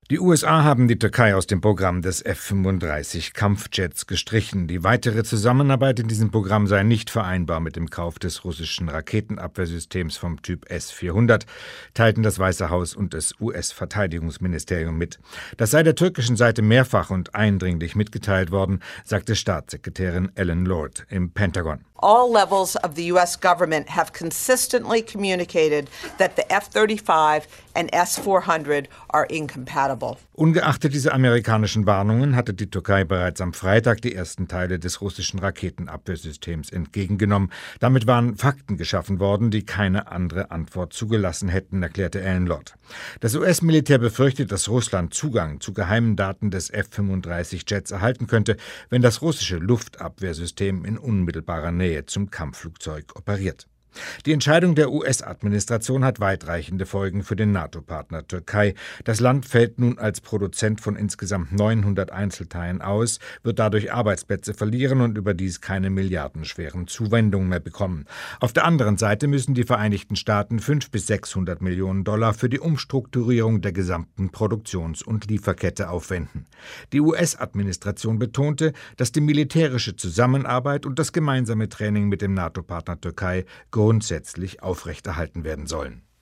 Die USA haben die Türkei aus dem Programm des F-35 Kampfjets gestrichen. Die weitere Zusammenarbeit in diesem Programm sei nicht vereinbar mit dem Kauf des russischen Raketenabwehrsystems vom Typ S-400, teilten das Weiße Haus und das US-Verteidigungsministerium mit. Das sei der türkischen Seite mehrfach und eindringlich mitgeteilt worden, sagte Staatssekretärin Ellen Lord im Pentagon. All levels of the U.S. government have consistently communicated that the F-35 and S-400 are incompatible. Ungeachtet dieser amerikanischen Warnungen hatte die Türkei bereits am Freitag die ersten Teile des russischen Raketenabwehrsystems entgegengenommen. Damit waren Fakten geschaffen worden, die keine andere Antwort zugelassen hätten, erklärte Ellen Lord. Das US-Militär befürchtet, dass Russland Zugang zu geheimen Daten des F-35-Jets erhalten könnte, wenn das russische Luftabwehrsystem in unmittelbarer Nähe zum Kampfflugzeug operiert. Die Entscheidung der US-Administration hat weitreichende Folgen für den NATO-Partner Türkei. Das Land fällt nun als Produzent von insgesamt 900 Einzelteilen aus, wird dadurch Arbeitsplätze verlieren und überdies keine milliardenschweren Zuwendungen mehr bekommen. Auf der anderen Seite müssen die Vereinigten Staaten 500 bis 600 Millionen Dollar für die Umstrukturierung der gesamten Produktions- und Lieferkette aufwenden. Die US-Administration betonte, dass die militärische Zusammenarbeit und das gemeinsame Training mit dem NATO-Partner Türkei grundsätzlich aufrechterhalten werden sollen.